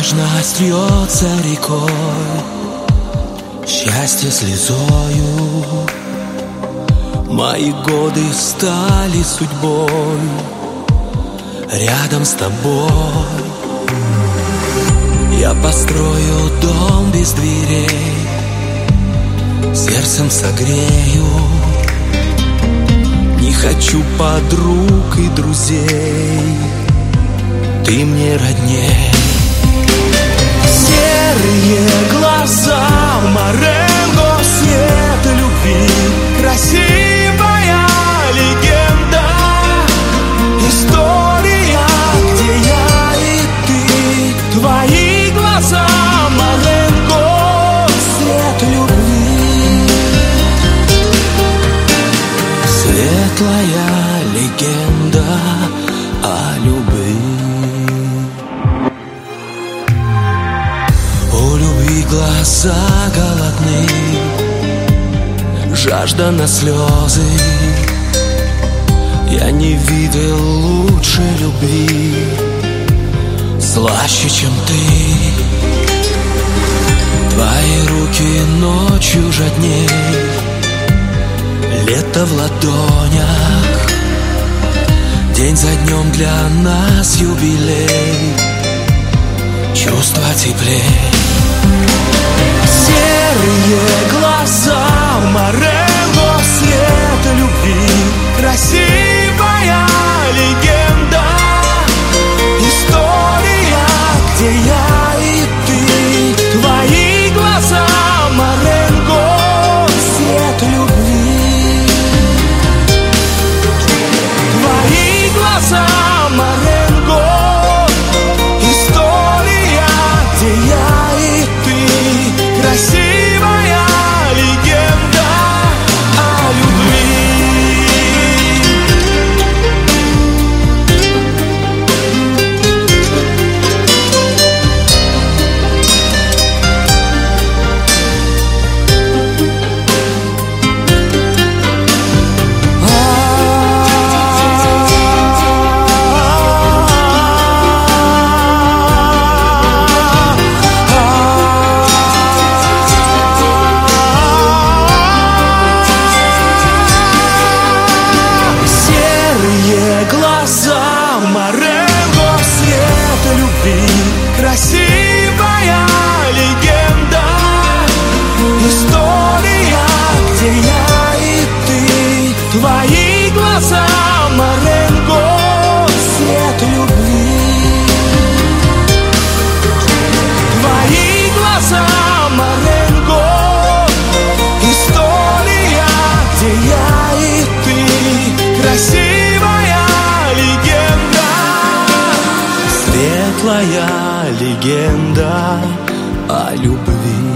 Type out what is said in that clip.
Нежность льется рекой, счастье слезою. Мои годы стали судьбой рядом с тобой. Я построю дом без дверей, сердцем согрею. Не хочу подруг и друзей, ты мне родней. Серые глаза, Маренго, свет любви, красивая легенда, история, где я и ты. Твои глаза, Маренго, свет любви, светлая легенда о любви. У любви глаза голодны, жажда на слезы. Я не видел лучше любви, слаще, чем ты. Твои руки ночью жадней, лето в ладонях, день за днем для нас юбилей, чувства теплей. Серые глаза, Маренго, свет любви, красивая легенда, история, где я и ты. Твои глаза, Маренго, свет любви. Твои глаза, Маренго, история, где я и ты. Красивая легенда о любви. Маренго, свет любви, красивая легенда, история, где я и ты. Твои глаза, Маренго, свет любви. Твои глаза, Маренго, история, где я и ты. Красивая легенда, светлая легенда о любви.